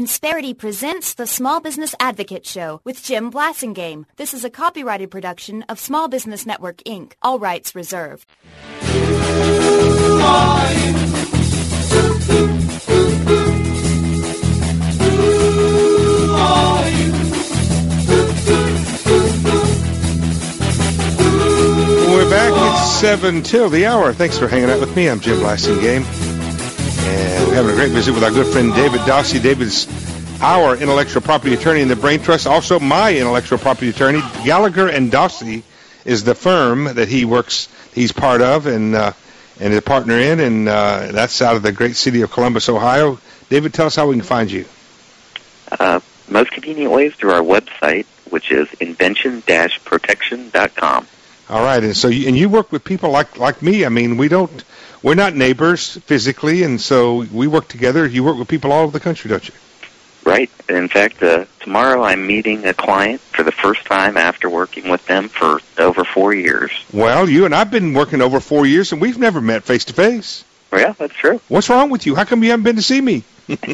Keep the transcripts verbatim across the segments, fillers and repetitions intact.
Insperity presents the Small Business Advocate Show with Jim Blasingame. This is a copyrighted production of Small Business Network, Incorporated. All rights reserved. We're back at seven till the hour. Thanks for hanging out with me. I'm Jim Blasingame. And we're having a great visit with our good friend David Dossie. David's our intellectual property attorney in the Brain Trust, also my intellectual property attorney. Gallagher and Dossie is the firm that he works, he's part of and uh, and is a partner in, and uh, that's out of the great city of Columbus, Ohio. David, tell us how we can find you. Uh, most convenient ways through our website, which is invention dash protection dot com. All right, and so you, and you work with people like like me. I mean, we don't. We're not neighbors physically, and so we work together. You work with people all over the country, don't you? Right. In fact, uh, tomorrow I'm meeting a client for the first time after working with them for over four years. Well, you and I've been working over four years, and we've never met face-to-face. Well, yeah, that's true. What's wrong with you? How come you haven't been to see me?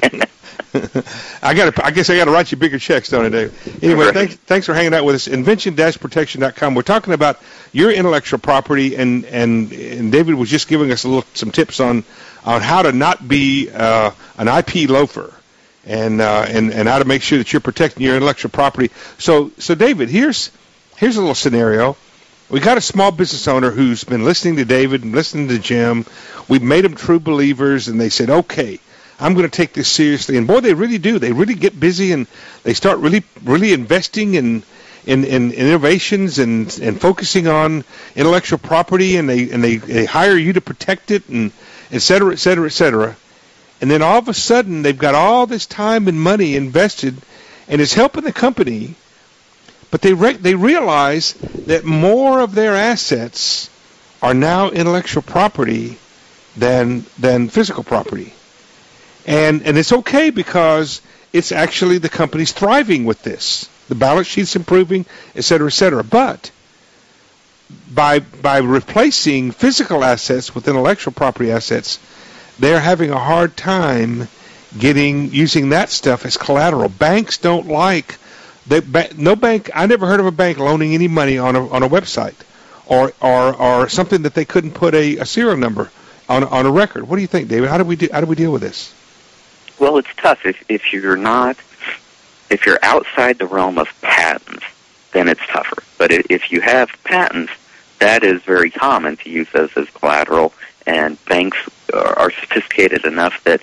I got. I guess I got to write you bigger checks, don't I, Dave? Anyway, right. thanks, thanks for hanging out with us. invention dash protection dot com. We're talking about your intellectual property, and, and, and David was just giving us a little some tips on on how to not be uh, an I P loafer, and uh, and and how to make sure that you're protecting your intellectual property. So, so David, here's here's a little scenario. We got a small business owner who's been listening to David and listening to Jim. We've made them true believers, and they said, okay, I'm going to take this seriously. And, boy, they really do. They really get busy, and they start really really investing in in, in innovations and, and focusing on intellectual property, and they and they, they hire you to protect it, and et cetera, et cetera, et cetera. And then all of a sudden, they've got all this time and money invested, and it's helping the company, but they re- they realize that more of their assets are now intellectual property than than physical property. And and it's okay because it's actually the company's thriving with this. The balance sheet's improving, et cetera, et cetera. But by by replacing physical assets with intellectual property assets, they're having a hard time getting using that stuff as collateral. Banks don't like they ba- no bank. I never heard of a bank loaning any money on a on a website or or or something that they couldn't put a, a serial number on on a record. What do you think, David? How do we do how do we deal with this? Well, it's tough if if you're not if you're outside the realm of patents, then it's tougher. But if you have patents, that is very common to use those as collateral, and banks are sophisticated enough that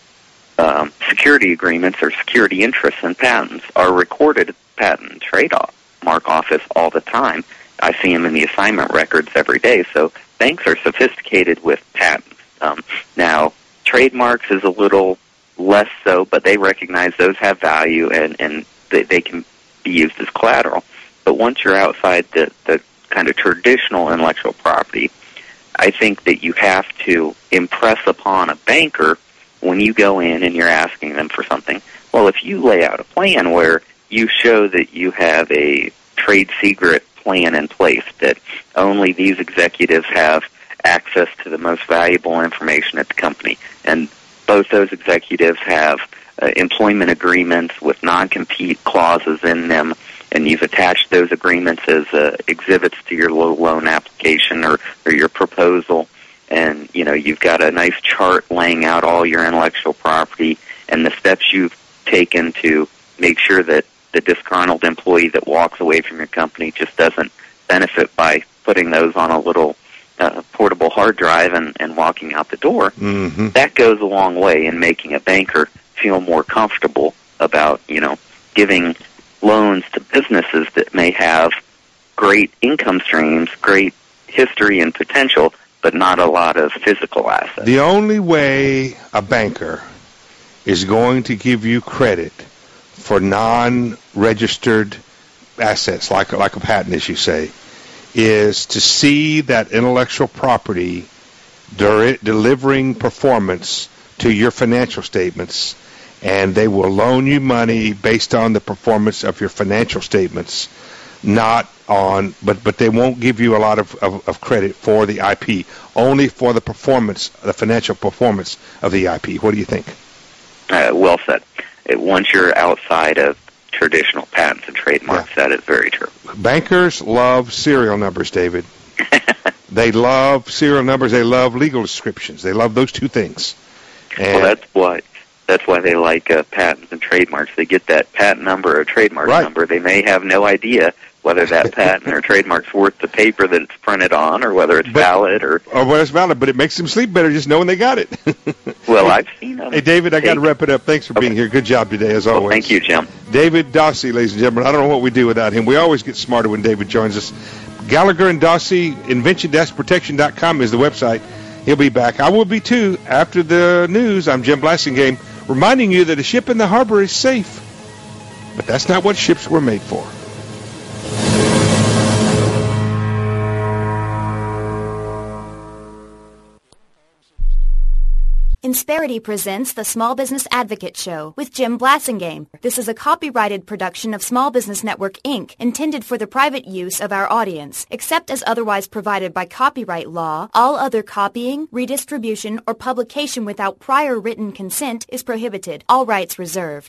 um, security agreements or security interests in patents are recorded at the Patent and Trademark Office all the time. I see them in the assignment records every day. So banks are sophisticated with patents. Um, now, trademarks is a little less so, but they recognize those have value and, and they, they can be used as collateral. But once you're outside the, the kind of traditional intellectual property, I think that you have to impress upon a banker when you go in and you're asking them for something. Well, if you lay out a plan where you show that you have a trade secret plan in place, that only these executives have access to the most valuable information at the company, and both those executives have uh, employment agreements with non-compete clauses in them, and you've attached those agreements as uh, exhibits to your loan application or, or your proposal, and you know you've got a nice chart laying out all your intellectual property and the steps you've taken to make sure that the disgruntled employee that walks away from your company just doesn't benefit by putting those on a little uh, portable hard drive and, and walking out the door. Mm-hmm. That goes a long way in making a banker feel more comfortable about, you know, giving loans to businesses that may have great income streams, great history and potential, but not a lot of physical assets. The only way a banker is going to give you credit for non-registered assets, like like a patent, as you say, is to see that intellectual property de- delivering performance to your financial statements, and they will loan you money based on the performance of your financial statements, not on, but but they won't give you a lot of, of, of credit for the I P, only for the performance, the financial performance of the I P. What do you think? Uh, well said. it, once you're outside of traditional patents and trademarks, yeah. that is very true. Bankers love serial numbers, David. They love serial numbers. They love legal descriptions. They love those two things. And well, that's why that's why they like uh, patents and trademarks. They get that patent number or trademark right. number. They may have no idea whether that patent or trademark's worth the paper that it's printed on, or whether it's but, valid, or or whether it's valid. But it makes them sleep better just knowing they got it. Well, I've seen them. Hey, David, I got to take... wrap it up. Thanks for okay. being here. Good job today, as always. Well, thank you, Jim. David Dossie, ladies and gentlemen. I don't know what we do without him. We always get smarter when David joins us. Gallagher and Dossie, invention dash protection dot com is the website. He'll be back. I will be, too, after the news. I'm Jim Blassingame, reminding you that a ship in the harbor is safe. But that's not what ships were made for. Insperity presents the Small Business Advocate Show with Jim Blassingame. This is a copyrighted production of Small Business Network, Incorporated, intended for the private use of our audience. Except as otherwise provided by copyright law, all other copying, redistribution, or publication without prior written consent is prohibited. All rights reserved.